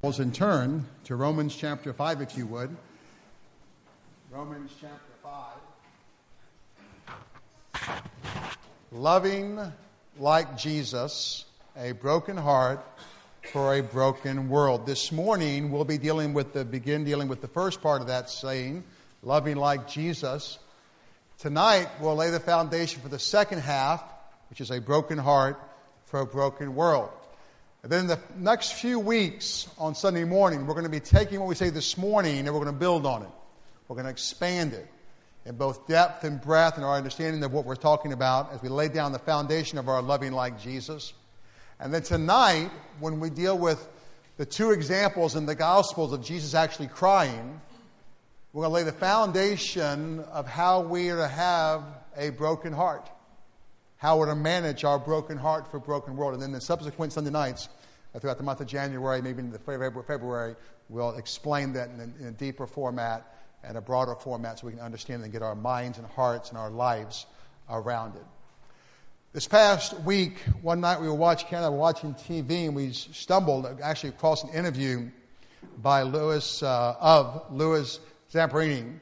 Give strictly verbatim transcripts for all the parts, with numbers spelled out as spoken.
And turn to Romans chapter five, if you would. Romans chapter five. Loving like Jesus, a broken heart for a broken world. This morning we'll be dealing with the begin dealing with the first part of that saying, loving like Jesus. Tonight we'll lay the foundation for the second half, which is a broken heart for a broken world. And then in the next few weeks on Sunday morning, we're going to be taking what we say this morning and we're going to build on it. We're going to expand it in both depth and breadth and our understanding of what we're talking about as we lay down the foundation of our loving like Jesus. And then tonight, when we deal with the two examples in the Gospels of Jesus actually crying, we're going to lay the foundation of how we are to have a broken heart. How we're to manage our broken heart for a broken world. And then the subsequent Sunday nights, uh, throughout the month of January, maybe in the February, we'll explain that in a, in a deeper format and a broader format so we can understand and get our minds and hearts and our lives around it. This past week, one night we were watching, Ken and I were watching T V, and we stumbled actually across an interview by Louis, uh, of Louis Zamperini.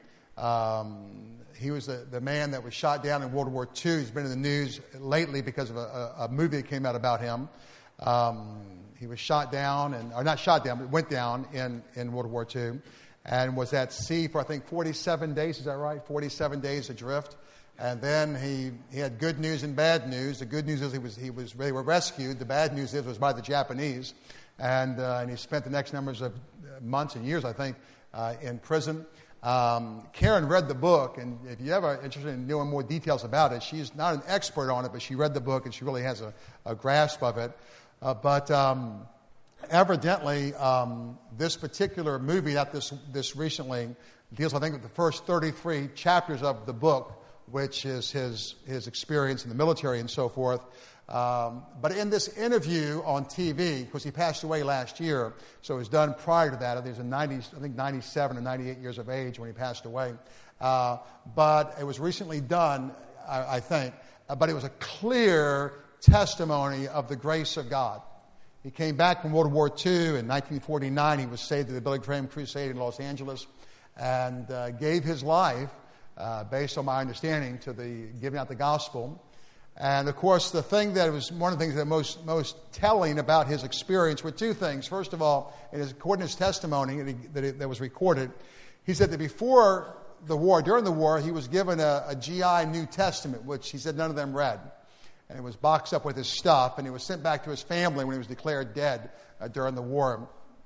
Um, He was the, the man that was shot down in World War Two. He's been in the news lately because of a, a, a movie that came out about him. Um, he was shot down, and or not shot down, but went down in, in World War Two, and was at sea for I think forty-seven days. Is that right? forty-seven days adrift. And then he, he had good news and bad news. The good news is he was he was they were rescued. The bad news is it was by the Japanese, and uh, and he spent the next numbers of months and years, I think, uh, in prison. Um, Karen read the book, and if you're ever interested in knowing more details about it, she's not an expert on it, but she read the book and she really has a, a grasp of it. Uh, but um, evidently, um, this particular movie, not this this recently, deals, I think, with the first thirty-three chapters of the book, which is his his experience in the military and so forth. Um, but in this interview on T V, because he passed away last year, so it was done prior to that. He was in ninety, I think ninety-seven or ninety-eight years of age when he passed away. Uh, but it was recently done, I, I think. Uh, but it was a clear testimony of the grace of God. He came back from World War Two in nineteen forty-nine. He was saved at the Billy Graham Crusade in Los Angeles and uh, gave his life, uh, based on my understanding, to the giving out the gospel. And, of course, the thing that was one of the things that most most telling about his experience were two things. First of all, in his, according to his testimony that, he, that, it, that was recorded, he said that before the war, during the war, he was given a, a G I New Testament, which he said none of them read. And it was boxed up with his stuff, and he was sent back to his family when he was declared dead uh, during the war.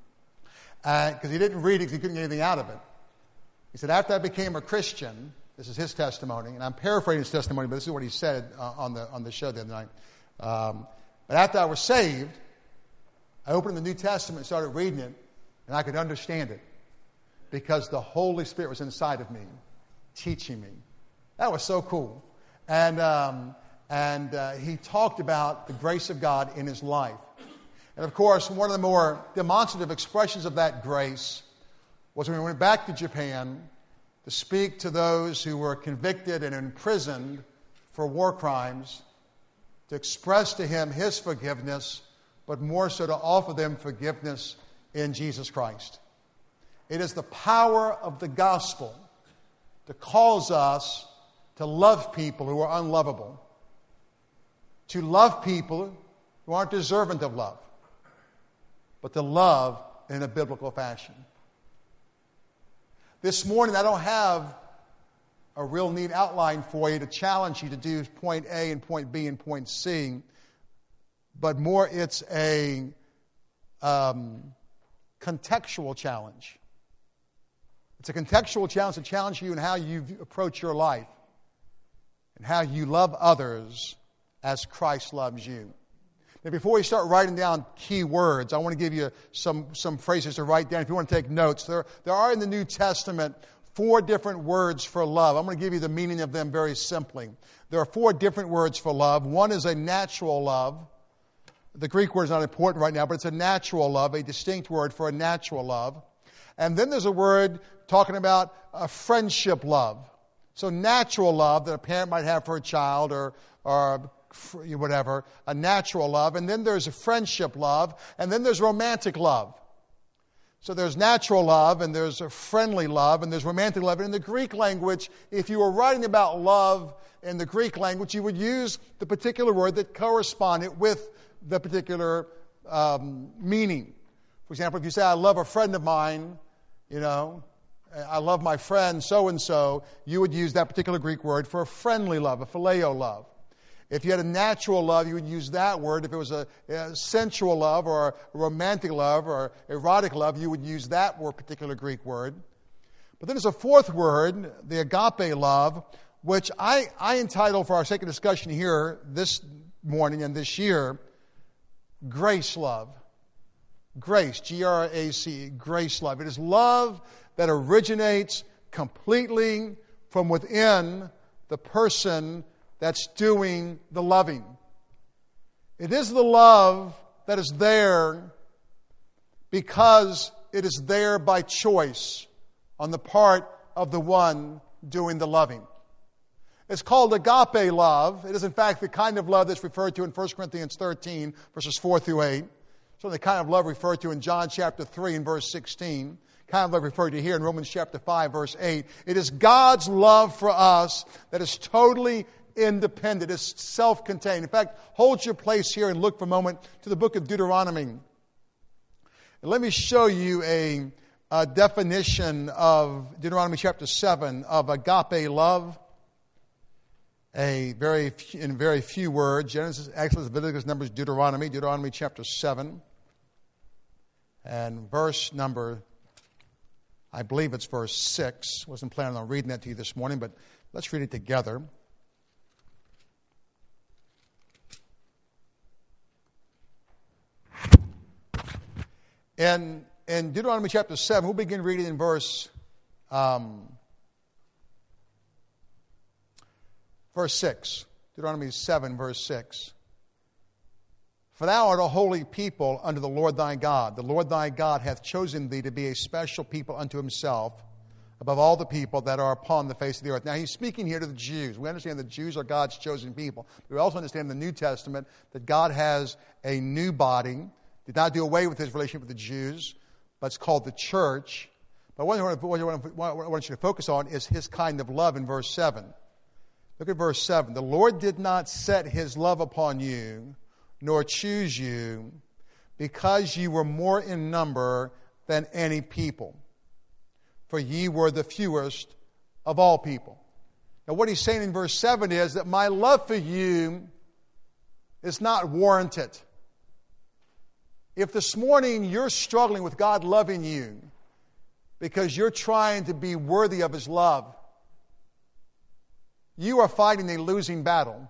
Because uh, he didn't read it because he couldn't get anything out of it. He said, after I became a Christian... This is his testimony, and I'm paraphrasing his testimony, but this is what he said uh, on the on the show the other night. Um, but after I was saved, I opened the New Testament and started reading it, and I could understand it because the Holy Spirit was inside of me, teaching me. That was so cool. And um, and uh, he talked about the grace of God in his life. And of course, one of the more demonstrative expressions of that grace was when we went back to Japan to speak to those who were convicted and imprisoned for war crimes, to express to him his forgiveness, but more so to offer them forgiveness in Jesus Christ. It is the power of the gospel that calls us to love people who are unlovable, to love people who aren't deserving of love, but to love in a biblical fashion. This morning, I don't have a real neat outline for you to challenge you to do point A and point B and point C, but more it's a um, contextual challenge. It's a contextual challenge to challenge you in how you approach your life and how you love others as Christ loves you. Now, before we start writing down key words, I want to give you some, some phrases to write down. If you want to take notes, there, there are in the New Testament four different words for love. I'm going to give you the meaning of them very simply. There are four different words for love. One is a natural love. The Greek word is not important right now, but it's a natural love, a distinct word for a natural love. And then there's a word talking about a friendship love. So natural love that a parent might have for a child or, or whatever, a natural love. And then there's a friendship love. And then there's romantic love. So there's natural love, and there's a friendly love, and there's romantic love. And in the Greek language, if you were writing about love in the Greek language, you would use the particular word that corresponded with the particular um, meaning. For example, if you say, I love a friend of mine, you know, I love my friend so-and-so, you would use that particular Greek word for a friendly love, a phileo love. If you had a natural love, you would use that word. If it was a, a sensual love or a romantic love or erotic love, you would use that word, particular Greek word. But then there's a fourth word, the agape love, which I, I entitle for our sake of discussion here this morning and this year, grace love. Grace, G R A C E, grace love. It is love that originates completely from within the person that's doing the loving. It is the love that is there because it is there by choice on the part of the one doing the loving. It's called agape love. It is in fact the kind of love that's referred to in First Corinthians thirteen, verses four through eight. So the kind of love referred to in John chapter three and verse sixteen. Kind of love referred to here in Romans chapter five, verse eight. It is God's love for us that is totally independent. It's self-contained. In fact, hold your place here and look for a moment to the book of Deuteronomy. And let me show you a, a definition of Deuteronomy chapter seven of agape love. A very in very few words: Genesis, Exodus, Leviticus, Numbers, Deuteronomy. Deuteronomy chapter seven and verse number, I believe it's verse six. Wasn't planning on reading that to you this morning, but let's read it together. In, in Deuteronomy chapter seven, we'll begin reading in verse um, verse six. Deuteronomy seven, verse six. For thou art a holy people unto the Lord thy God. The Lord thy God hath chosen thee to be a special people unto himself above all the people that are upon the face of the earth. Now he's speaking here to the Jews. We understand the Jews are God's chosen people. But we also understand in the New Testament that God has a new body. Did not do away with his relationship with the Jews, but it's called the church. But what I want you to focus on is his kind of love in verse seven. Look at verse seven. The Lord did not set his love upon you, nor choose you, because ye were more in number than any people. For ye were the fewest of all people. Now what he's saying in verse seven is that my love for you is not warranted. If this morning you're struggling with God loving you because you're trying to be worthy of his love, you are fighting a losing battle.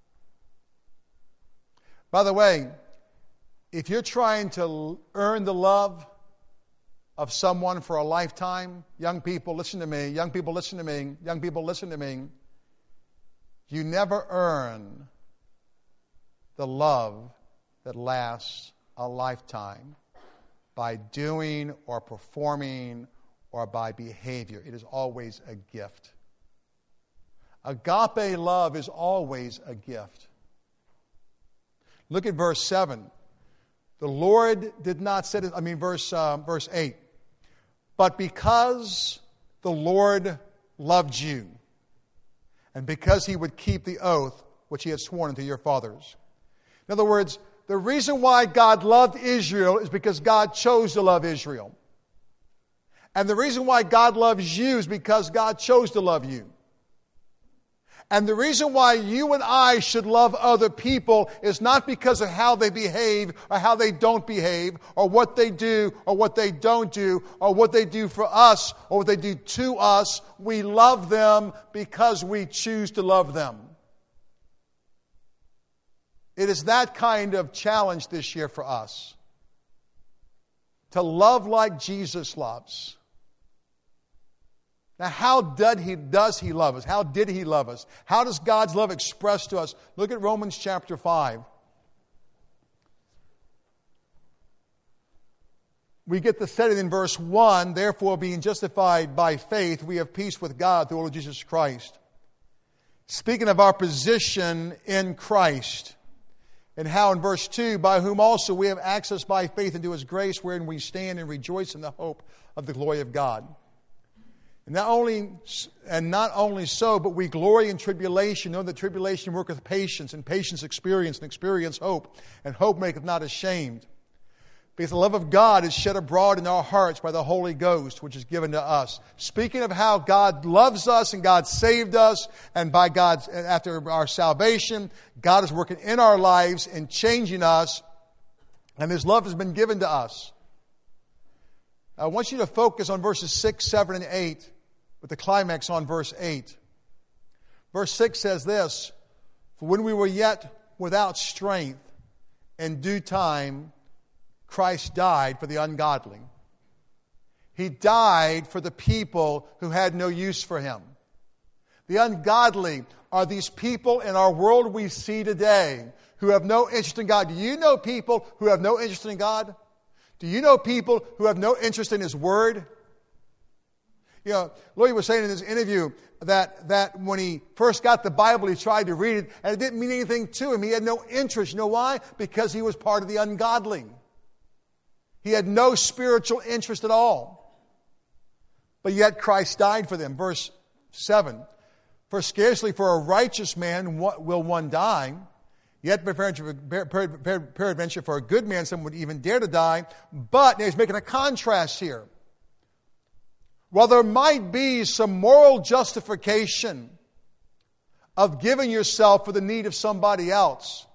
By the way, if you're trying to earn the love of someone for a lifetime, young people, listen to me, young people, listen to me, young people, listen to me, you never earn the love that lasts a lifetime by doing or performing or by behavior. It is always a gift. Agape love is always a gift. Look at verse seven. The Lord did not set it, I mean verse, uh, verse eight. But because the Lord loved you, and because he would keep the oath which he had sworn unto your fathers. In other words, the reason why God loved Israel is because God chose to love Israel. And the reason why God loves you is because God chose to love you. And the reason why you and I should love other people is not because of how they behave or how they don't behave or what they do or what they don't do or what they do for us or what they do to us. We love them because we choose to love them. It is that kind of challenge this year for us. To love like Jesus loves. Now, how did he, does he love us? How did he love us? How does God's love express to us? Look at Romans chapter five. We get the setting in verse one. Therefore, being justified by faith, we have peace with God through the Lord Jesus Christ. Speaking of our position in Christ. And how in verse two, by whom also we have access by faith into His grace, wherein we stand and rejoice in the hope of the glory of God. And not only, and not only so, but we glory in tribulation, know that tribulation worketh patience, and patience experience, and experience hope, and hope maketh not ashamed. Because the love of God is shed abroad in our hearts by the Holy Ghost, which is given to us. Speaking of how God loves us and God saved us, and by God's, after our salvation, God is working in our lives and changing us, and His love has been given to us. I want you to focus on verses six, seven, and eight, with the climax on verse eight. Verse six says this, for when we were yet without strength, in due time, Christ died for the ungodly. He died for the people who had no use for Him. The ungodly are these people in our world we see today who have no interest in God. Do you know people who have no interest in God? Do you know people who have no interest in His Word? You know, Lloyd was saying in his interview that, that when he first got the Bible, he tried to read it, and it didn't mean anything to him. He had no interest. You know why? Because he was part of the ungodly. He had no spiritual interest at all. But yet Christ died for them. Verse seven. For scarcely for a righteous man will one die, yet peradventure for a good man some would even dare to die. But, now he's making a contrast here. While there might be some moral justification of giving yourself for the need of somebody else,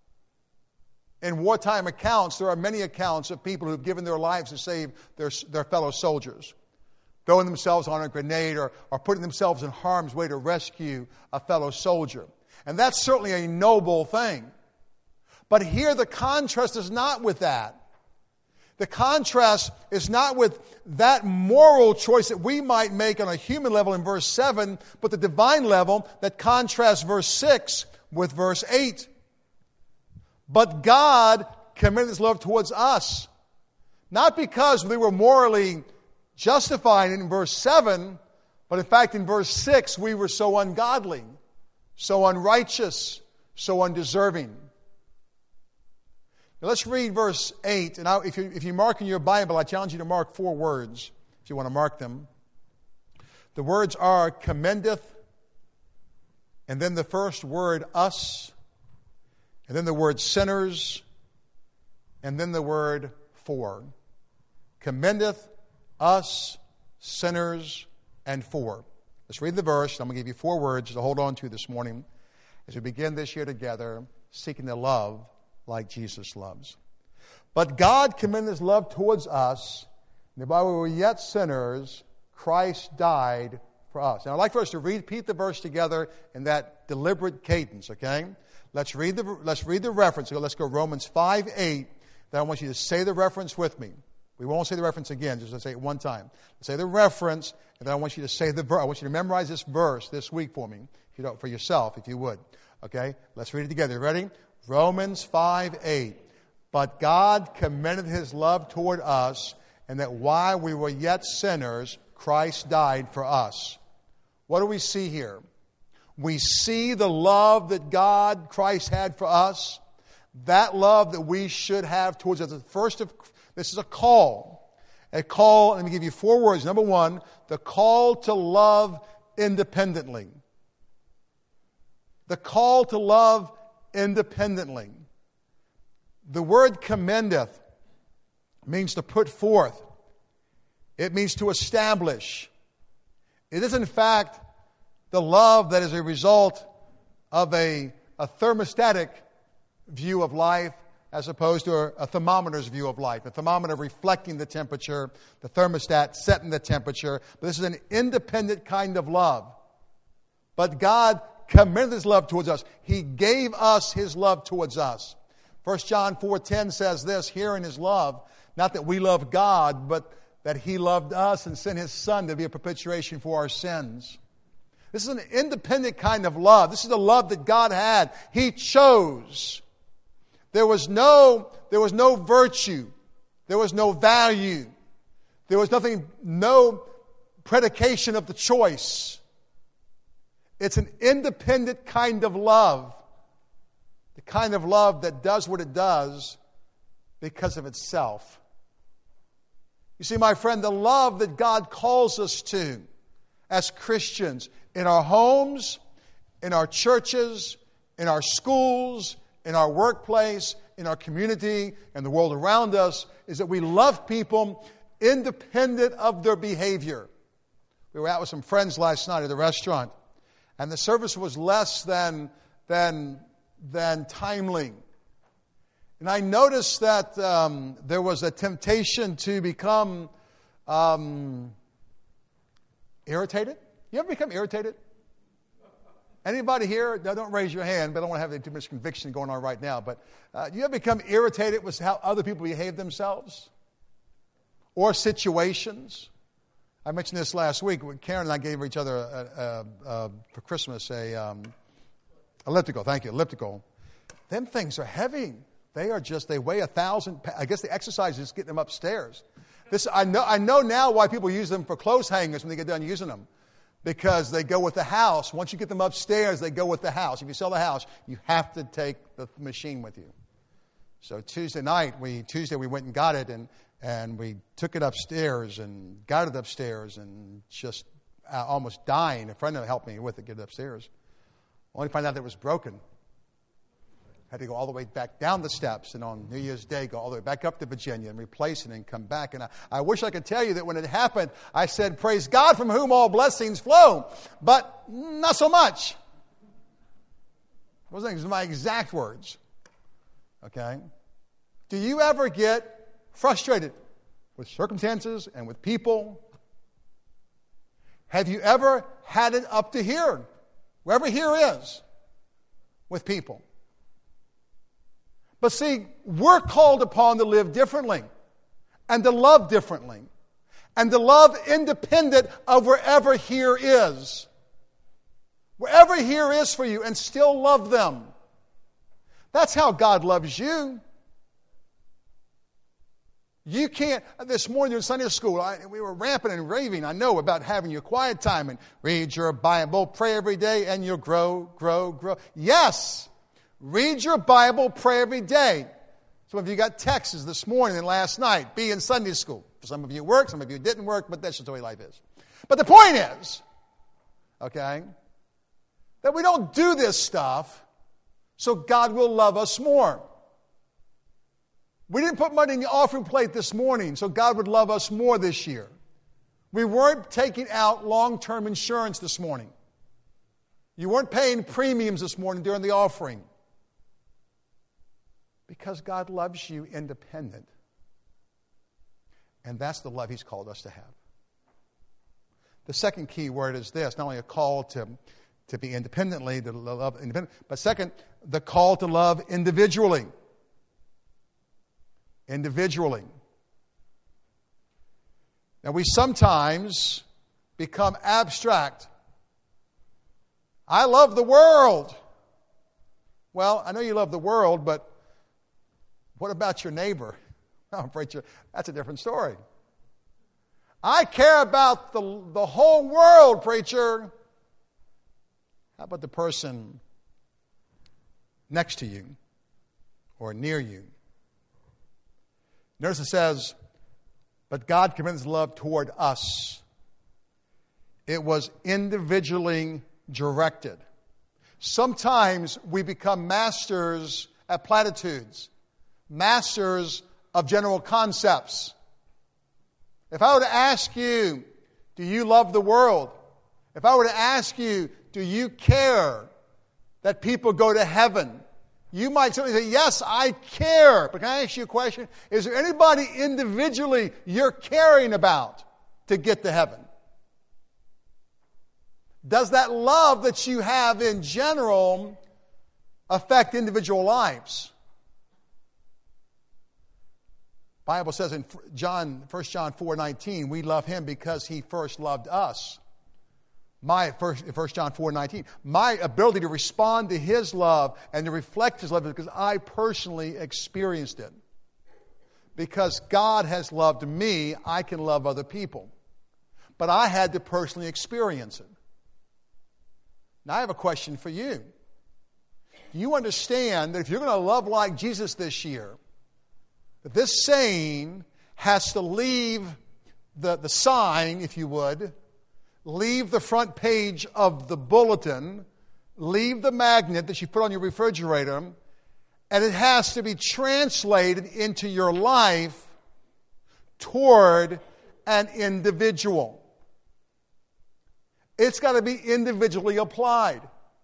in wartime accounts, there are many accounts of people who have given their lives to save their, their fellow soldiers, throwing themselves on a grenade or, or putting themselves in harm's way to rescue a fellow soldier. And that's certainly a noble thing. But here the contrast is not with that. The contrast is not with that moral choice that we might make on a human level in verse seven, but the divine level that contrasts verse six with verse eight. But God commended His love towards us, not because we were morally justified in verse seven, but in fact in verse six we were so ungodly, so unrighteous, so undeserving. Now let's read verse eight. And I, if, you, if you mark in your Bible, I challenge you to mark four words, if you want to mark them. The words are commendeth, and then the first word, us, and then the word sinners, and then the word for. Commendeth, us, sinners, and for. Let's read the verse. I'm going to give you four words to hold on to this morning as we begin this year together, seeking to love like Jesus loves. But God commended His love towards us, and while we were yet sinners, Christ died for us. Now I'd like for us to repeat the verse together in that deliberate cadence, okay? Let's read the, let's read the reference. So let's go Romans five eight. Then I want you to say the reference with me. We won't say the reference again, just let's say it one time. Let's say the reference, and then I want you to say the verse. I want you to memorize this verse this week for me, if you don't, for yourself, if you would. Okay? Let's read it together. Ready? Romans five eight. But God commended His love toward us, and that while we were yet sinners, Christ died for us. What do we see here? We see the love that God, Christ had for us. That love that we should have towards us. First of, this is a call. A call, let me give you four words. Number one, the call to love independently. The call to love independently. The word commendeth means to put forth. It means to establish. It is in fact the love that is a result of a, a thermostatic view of life as opposed to a, a thermometer's view of life. A thermometer reflecting the temperature, the thermostat setting the temperature. But this is an independent kind of love. But God commended His love towards us. He gave us His love towards us. First John four ten says this, herein is love, not that we love God, but that He loved us and sent His Son to be a propitiation for our sins. This is an independent kind of love. This is the love that God had. He chose. There was no, there was no virtue. There was no value. There was nothing, no predication of the choice. It's an independent kind of love. The kind of love that does what it does because of itself. You see, my friend, the love that God calls us to as Christians in our homes, in our churches, in our schools, in our workplace, in our community, and the world around us, is that we love people independent of their behavior. We were out with some friends last night at the restaurant, and the service was less than, than, than timely. And I noticed that um, there was a temptation to become um, irritated. You ever become irritated? Anybody here? No, don't raise your hand, but I don't want to have too much conviction going on right now. But uh, you ever become irritated with how other people behave themselves? Or situations? I mentioned this last week. When Karen and I gave each other, a, a, a, for Christmas, a um, elliptical. Thank you, elliptical. Them things are heavy. They are just, they weigh a thousand, I guess the exercise is getting them upstairs. This I know I know now why people use them for clothes hangers when they get done using them. Because they go with the house. Once you get them upstairs, they go with the house. If you sell the house, you have to take the machine with you. So Tuesday night, we Tuesday we went and got it, and, and we took it upstairs and got it upstairs and just uh, almost dying. A friend helped me with it, get it upstairs. Only to find out that it was broken. Had to go all the way back down the steps, and on New Year's Day go all the way back up to Virginia and replace it and come back. And I, I wish I could tell you that when it happened, I said, "Praise God from whom all blessings flow," but not so much. It wasn't my exact words. Okay? Do you ever get frustrated with circumstances and with people? Have you ever had it up to here, wherever here is, with people? But see, we're called upon to live differently and to love differently and to love independent of wherever here is. Wherever here is for you, and still love them. That's how God loves you. You can't, this morning in Sunday school, I, we were rampant and raving, I know, about having your quiet time and read your Bible, pray every day, and you'll grow, grow, grow. Yes! Read your Bible, pray every day. Some of you got texts this morning and last night. Be in Sunday school. For some of you it worked, some of you it didn't work, but that's just the way life is. But the point is, okay, that we don't do this stuff so God will love us more. We didn't put money in the offering plate this morning so God would love us more this year. We weren't taking out long-term insurance this morning. You weren't paying premiums this morning during the offering. Because God loves you independent. And that's the love He's called us to have. The second key word is this, not only a call to, to be independently, to love independently, but second, the call to love individually. Individually. Now we sometimes become abstract. I love the world. Well, I know you love the world, but what about your neighbor? Oh, preacher, that's a different story. I care about the, the whole world, preacher. How about the person next to you or near you? Notice it says, but God commends love toward us. It was individually directed. Sometimes we become masters at platitudes. Masters of general concepts. If I were to ask you, do you love the world? If I were to ask you, do you care that people go to heaven? You might simply say, yes, I care. But can I ask you a question? Is there anybody individually you're caring about to get to heaven? Does that love that you have in general affect individual lives? The Bible says in John, First John four nineteen, we love Him because He first loved us. My first, First John four nineteen, my ability to respond to His love and to reflect His love is because I personally experienced it. Because God has loved me, I can love other people. But I had to personally experience it. Now I have a question for you. do you understand that if you're going to love like Jesus this year, that this saying has to leave the, the sign, if you would, leave the front page of the bulletin, leave the magnet that you put on your refrigerator, and it has to be translated into your life toward an individual. It's got to be individually applied.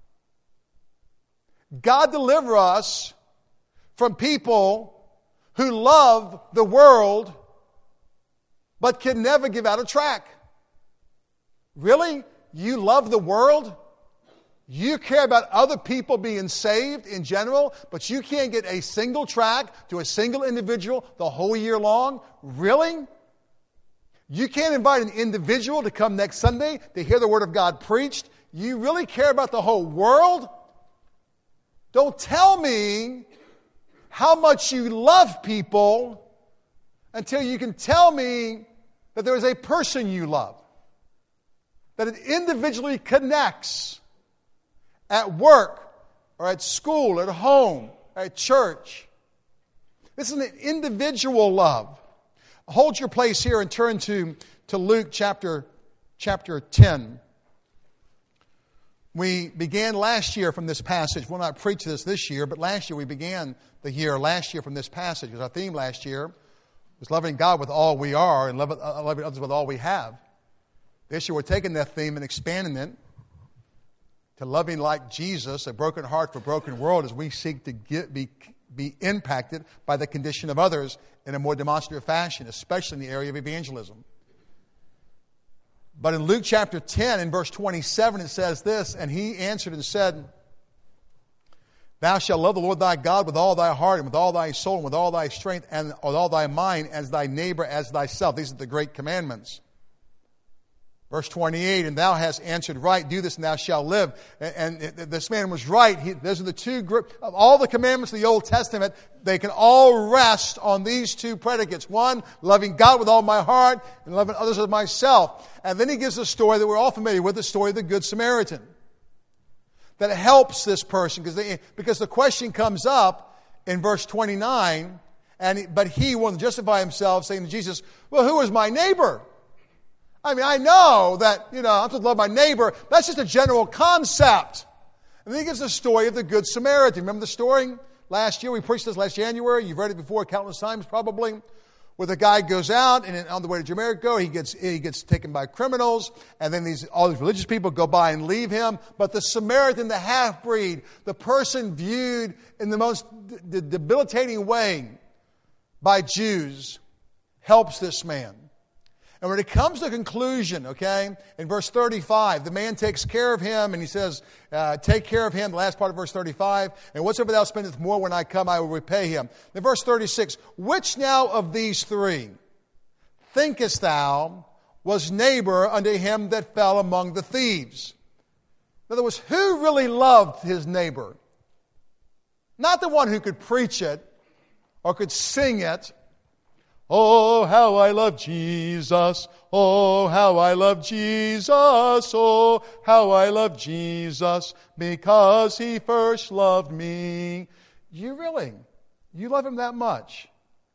God deliver us from people who love the world but can never give out a tract. Really? You love the world? You care about other people being saved in general, but you can't get a single tract to a single individual the whole year long? Really? You can't invite an individual to come next Sunday to hear the Word of God preached? You really care about the whole world? Don't tell me how much you love people until you can tell me that there is a person you love, that it individually connects at work or at school, at home, at church. This is an individual love. Hold your place here and turn to, to Luke chapter, chapter ten. We began last year from this passage. We'll not preach this this year, but last year we began the year last year from this passage. Because our theme last year was loving God with all we are and loving, uh, loving others with all we have. This year we're taking that theme and expanding it to loving like Jesus, a broken heart for a broken world, as we seek to get, be, be impacted by the condition of others in a more demonstrative fashion, especially in the area of evangelism. But in Luke chapter ten, in verse twenty-seven, it says this, and he answered and said, Thou shalt love the Lord thy God with all thy heart and with all thy soul and with all thy strength and with all thy mind as thy neighbor as thyself. These are the great commandments. Verse twenty-eight, and thou hast answered right, do this and thou shalt live. And, and this man was right. He, those are the two, of all the commandments of the Old Testament, they can all rest on these two predicates. One, loving God with all my heart and loving others as myself. And then he gives a story that we're all familiar with, the story of the Good Samaritan. That helps this person because, they, because the question comes up in verse twenty-nine, and he, but he wanted to justify himself saying to Jesus, well, who is my neighbor? I mean, I know that, you know, I'm supposed to love my neighbor. That's just a general concept. And then he gives the story of the Good Samaritan. Remember the story? Last year, we preached this last January. You've read it before countless times probably. Where the guy goes out and on the way to Jericho, he gets he gets taken by criminals. And then these all these religious people go by and leave him. But the Samaritan, the half-breed, the person viewed in the most d- debilitating way by Jews, helps this man. And when it comes to conclusion, okay, in verse thirty-five, the man takes care of him, and he says, uh, take care of him, the last part of verse thirty-five, and whatsoever thou spendest more when I come, I will repay him. Then verse thirty-six, which now of these three thinkest thou was neighbor unto him that fell among the thieves? In other words, who really loved his neighbor? Not the one who could preach it or could sing it. Oh, how I love Jesus. Oh, how I love Jesus. Oh, how I love Jesus because he first loved me. You really, you love him that much?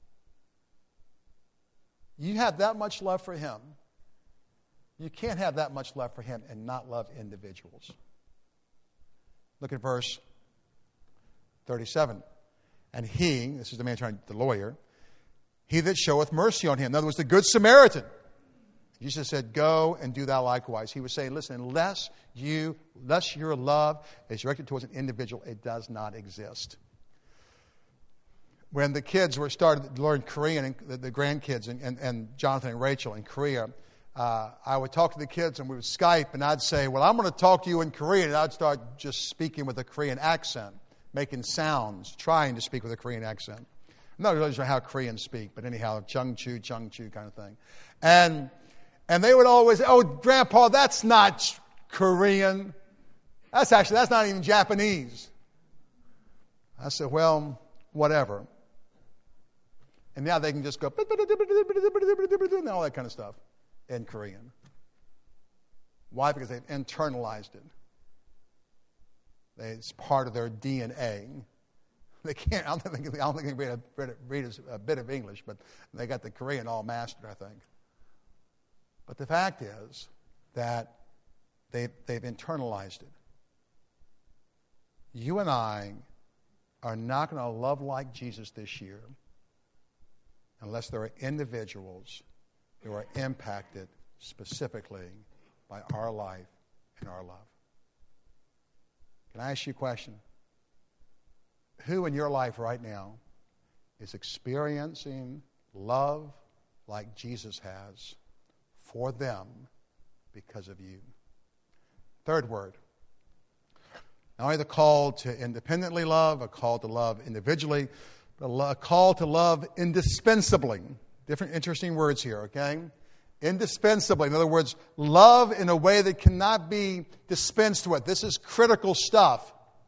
You have that much love for him? You can't have that much love for him and not love individuals. Look at verse thirty-seven. And he, this is the man trying, the lawyer, he that showeth mercy on him. In other words, the Good Samaritan. Jesus said, go and do thou likewise. He was saying, listen, unless you, unless your love is directed towards an individual, it does not exist. When the kids were started to learn Korean, and the, the grandkids and, and, and Jonathan and Rachel in Korea, uh, I would talk to the kids and we would Skype and I'd say, well, I'm going to talk to you in Korean. And I'd start just speaking with a Korean accent, making sounds, trying to speak with a Korean accent. I'm not really sure how Koreans speak, but anyhow, chung-chu, chung-chu kind of thing. And and they would always say, oh, Grandpa, that's not Korean. That's actually, that's not even Japanese. I said, well, whatever. And now they can just go, and all that kind of stuff in Korean. Why? Because they've internalized it. It's part of their D N A. They can't, I don't think, I don't think they can read, a, read a bit of English, but they got the Korean all mastered, I think. But the fact is that they've, they've internalized it. You and I are not going to love like Jesus this year unless there are individuals who are impacted specifically by our life and our love. Can I ask you a question? Who in your life right now is experiencing love like Jesus has for them because of you? Third word. Not only the call to independently love, a call to love individually, but a call to love indispensably. Different interesting words here, okay? Indispensably. In other words, love in a way that cannot be dispensed with. This is critical stuff.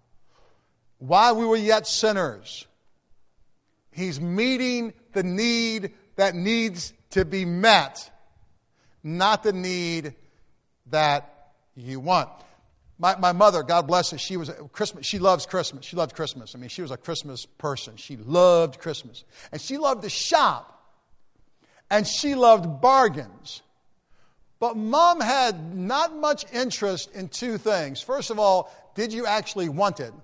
While we were yet sinners, He's meeting the need that needs to be met, not the need that you want. My, my mother, God bless her, she was a Christmas. She loves Christmas. She loved Christmas. I mean, she was a Christmas person. She loved Christmas. And she loved to shop. And she loved bargains. But Mom had not much interest in two things. First of all, did you actually want it?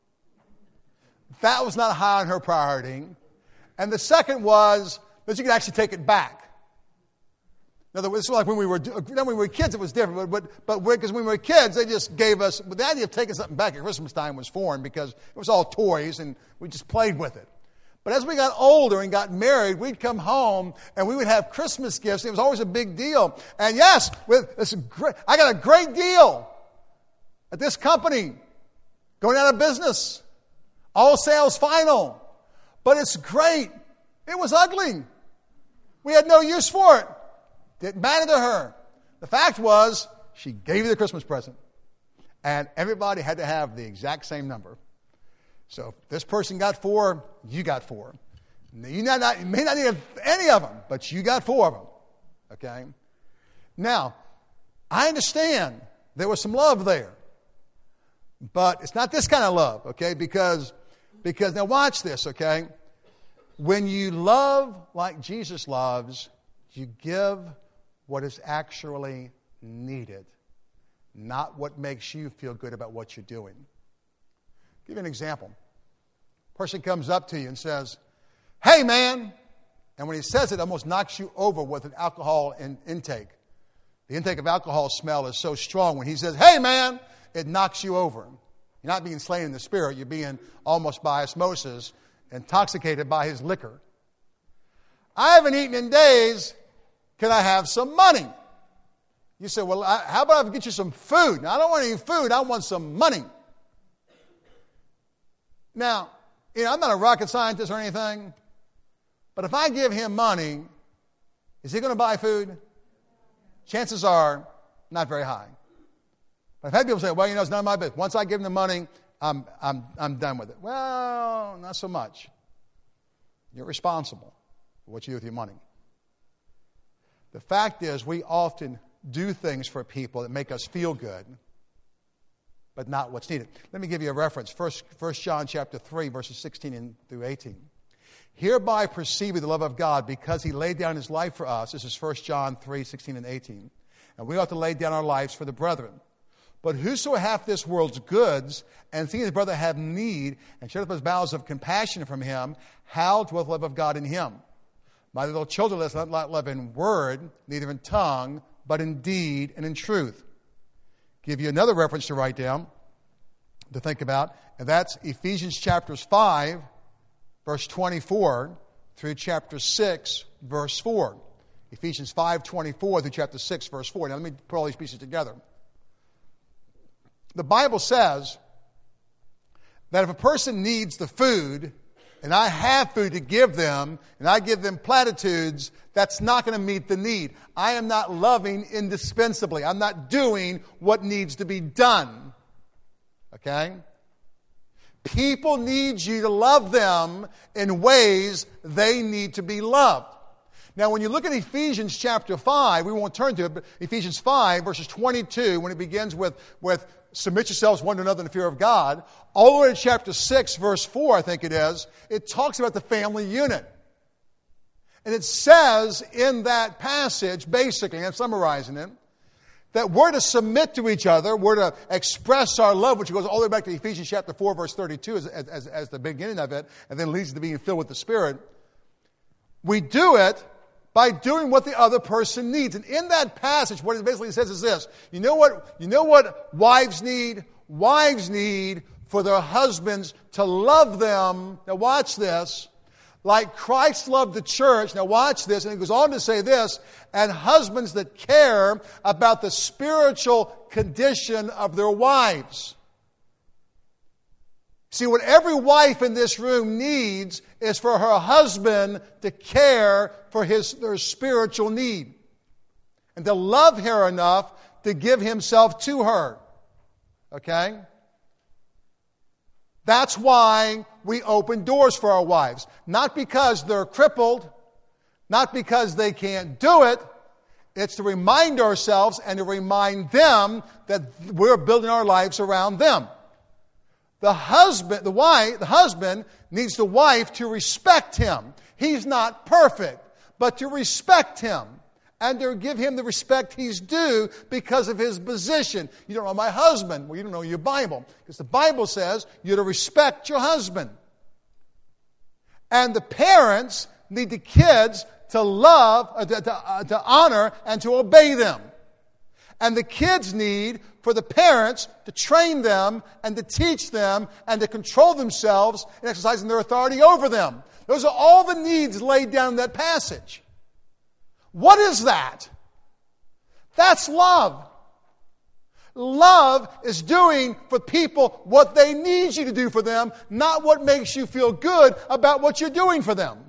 That was not high on her priority. And the second was that you could actually take it back. In other words, it's like when we were when we were kids, it was different. But but because when we were kids, they just gave us the idea of taking something back at Christmas time was foreign because it was all toys and we just played with it. But as we got older and got married, we'd come home and we would have Christmas gifts. It was always a big deal. And yes, with this great, I got a great deal at this company, going out of business, all sales final. But it's great. It was ugly. We had no use for it. Didn't matter to her. The fact was, she gave you the Christmas present. And everybody had to have the exact same number. So if this person got four, you got four. You, not, not, you may not need any of them, but you got four of them. Okay? Now, I understand there was some love there. But it's not this kind of love, okay? Because, because now watch this, okay? When you love like Jesus loves, you give what is actually needed, not what makes you feel good about what you're doing. I'll give you an example. A person comes up to you and says, "Hey, man," and when he says it, it almost knocks you over with an alcohol in, intake. The intake of alcohol smell is so strong. When he says, "Hey, man," it knocks you over. You're not being slain in the spirit. You're being almost by osmosis intoxicated by his liquor. "I haven't eaten in days. Can I have some money?" You say, "Well, I, how about I get you some food?" Now, I don't want any food. I want some money. Now, you know, I'm not a rocket scientist or anything, but if I give him money, is he going to buy food? Chances are not very high. But I've had people say, "Well, you know, it's none of my business. Once I give him the money, I'm, I'm, I'm done with it." Well, not so much. You're responsible for what you do with your money. The fact is, we often do things for people that make us feel good, but not what's needed. Let me give you a reference. First, First John chapter three, verses sixteen through eighteen. "Hereby perceive we the love of God, because He laid down His life for us." This is First John three, sixteen and eighteen. "And we ought to lay down our lives for the brethren. But whoso hath this world's goods, and seeing his brother have need, and shut up his bowels of compassion from him, how dwelleth the love of God in him? My little children, let us not love in word, neither in tongue, but in deed and in truth." Give you another reference to write down, to think about, and that's Ephesians chapters five, verse twenty-four, through chapter six, verse four. Ephesians five, twenty-four through chapter six, verse four. Now let me put all these pieces together. The Bible says that if a person needs the food, and I have food to give them, and I give them platitudes, that's not going to meet the need. I am not loving indispensably. I'm not doing what needs to be done. Okay? People need you to love them in ways they need to be loved. Now, when you look at Ephesians chapter five, we won't turn to it, but Ephesians five, verses twenty-two, when it begins with, with submit yourselves one to another in the fear of God, all the way to chapter six, verse four, I think it is, it talks about the family unit. And it says in that passage, basically, I'm summarizing it, that we're to submit to each other, we're to express our love, which goes all the way back to Ephesians chapter four, verse thirty-two, as, as, as the beginning of it, and then leads to being filled with the Spirit. We do it by doing what the other person needs. And in that passage, what it basically says is this. You know what, you know what wives need? Wives need for their husbands to love them. Now watch this. Like Christ loved the church. Now watch this. And it goes on to say this. And husbands that care about the spiritual condition of their wives. See, what every wife in this room needs is for her husband to care for his their spiritual need. And to love her enough to give himself to her. Okay? That's why we open doors for our wives. Not because they're crippled. Not because they can't do it. It's to remind ourselves and to remind them that we're building our lives around them. The husband, the wife, the husband needs the wife to respect him. He's not perfect, but to respect him and to give him the respect he's due because of his position. You don't know my husband. Well, you don't know your Bible. Because the Bible says you're to respect your husband. And the parents need the kids to love, uh, to, to, uh, to honor, and to obey them. And the kids need for the parents to train them and to teach them and to control themselves in exercising their authority over them. Those are all the needs laid down in that passage. What is that? That's love. Love is doing for people what they need you to do for them, not what makes you feel good about what you're doing for them.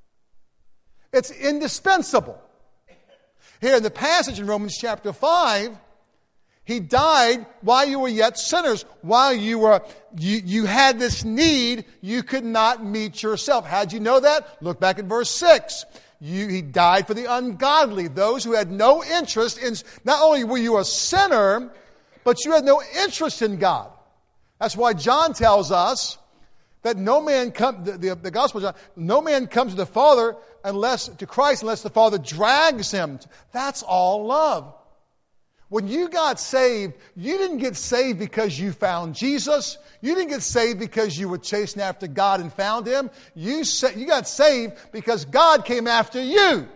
It's indispensable. Here in the passage in Romans chapter five, He died while you were yet sinners. While you were, you, you had this need you could not meet yourself. How'd you know that? Look back at verse six. You, he died for the ungodly, those who had no interest in, not only were you a sinner, but you had no interest in God. That's why John tells us that no man come, the, the, the gospel of John, no man comes to the Father unless, to Christ unless the Father drags him. That's all love. When you got saved, you didn't get saved because you found Jesus. You didn't get saved because you were chasing after God and found Him. You, sa- you got saved because God came after you.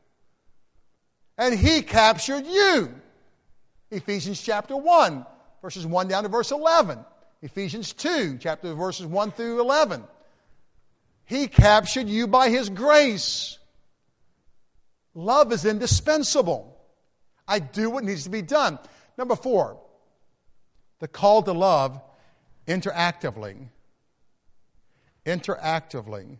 And He captured you. Ephesians chapter one, verses one down to verse eleven. Ephesians two, chapter verses one through eleven. He captured you by His grace. Love is indispensable. I do what needs to be done. Number four, the call to love interactively. Interactively.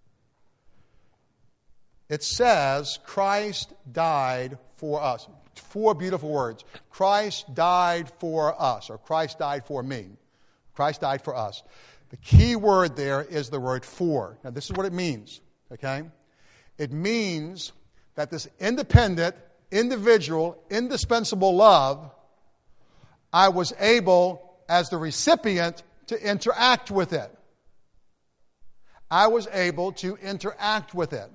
It says Christ died for us. Four beautiful words. Christ died for us, or Christ died for me. Christ died for us. The key word there is the word for. Now this is what it means, okay? It means that this independent, individual, indispensable love, I was able, as the recipient, to interact with it. I was able to interact with it.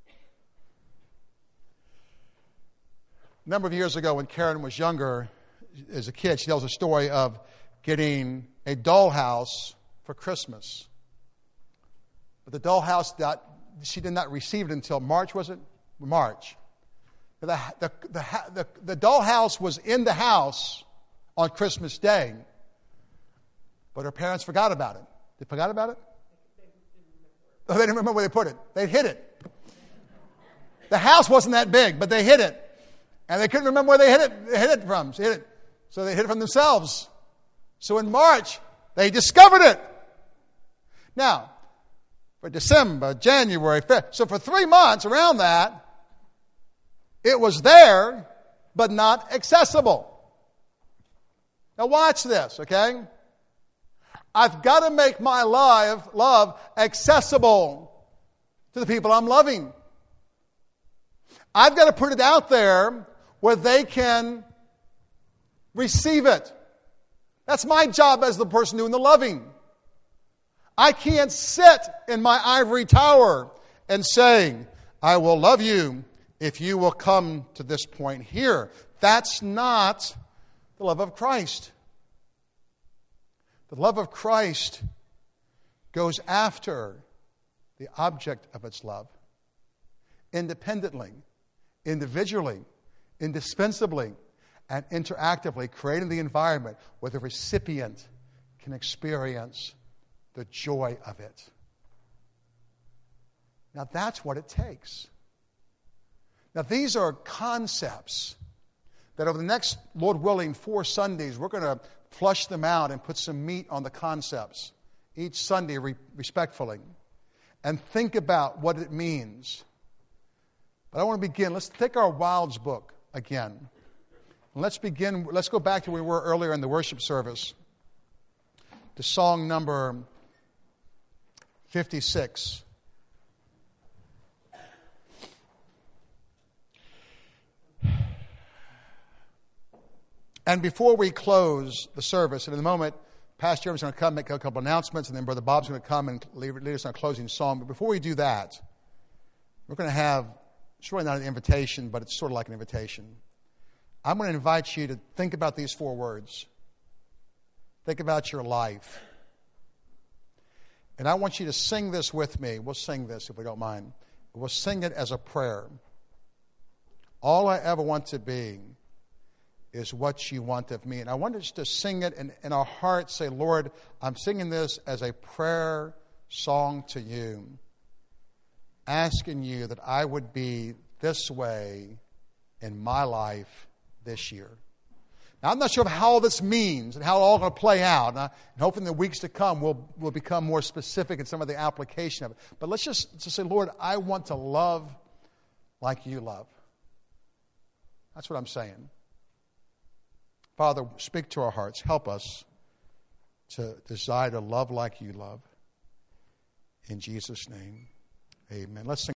A number of years ago, when Karen was younger, as a kid, she tells a story of getting a dollhouse for Christmas. But the dollhouse, that she did not receive it until March, was it? March. The, the, the, the, the dollhouse was in the house on Christmas Day, but her parents forgot about it. They forgot about it? Oh, they didn't remember where they put it. They hid it. The house wasn't that big, but they hid it. And they couldn't remember where they hid it, they hid it from. So, hid it. so they hid it from themselves. So in March, they discovered it. Now, for December, January, February, so for three months around that, it was there, but not accessible. Now watch this, okay? I've got to make my life, love accessible to the people I'm loving. I've got to put it out there where they can receive it. That's my job as the person doing the loving. I can't sit in my ivory tower and saying, I will love you if you will come to this point here. That's not the love of Christ. The love of Christ goes after the object of its love, independently, individually, indispensably, and interactively, creating the environment where the recipient can experience the joy of it. Now that's what it takes. Now these are concepts that over the next, Lord willing, four Sundays, we're going to flush them out and put some meat on the concepts each Sunday re- respectfully and think about what it means. But I want to begin. Let's take our Wilds book again. And let's begin. Let's go back to where we were earlier in the worship service to song number fifty-six. And before we close the service, and in a moment, Pastor Jeremy's going to come make a couple announcements, and then Brother Bob's going to come and lead us on a closing song. But before we do that, we're going to have, it's really not an invitation, but it's sort of like an invitation. I'm going to invite you to think about these four words. Think about your life. And I want you to sing this with me. We'll sing this if we don't mind. We'll sing it as a prayer. All I ever want to be is what you want of me. And I want us to sing it and in our hearts say, Lord, I'm singing this as a prayer song to you, asking you that I would be this way in my life this year. Now, I'm not sure of how all this means and how it's all going to play out. And, I, and hoping in the weeks to come we'll, we'll become more specific in some of the application of it. But let's just, just say, Lord, I want to love like you love. That's what I'm saying. Father, speak to our hearts. Help us to desire to love like you love. In Jesus' name, amen. Let's sing.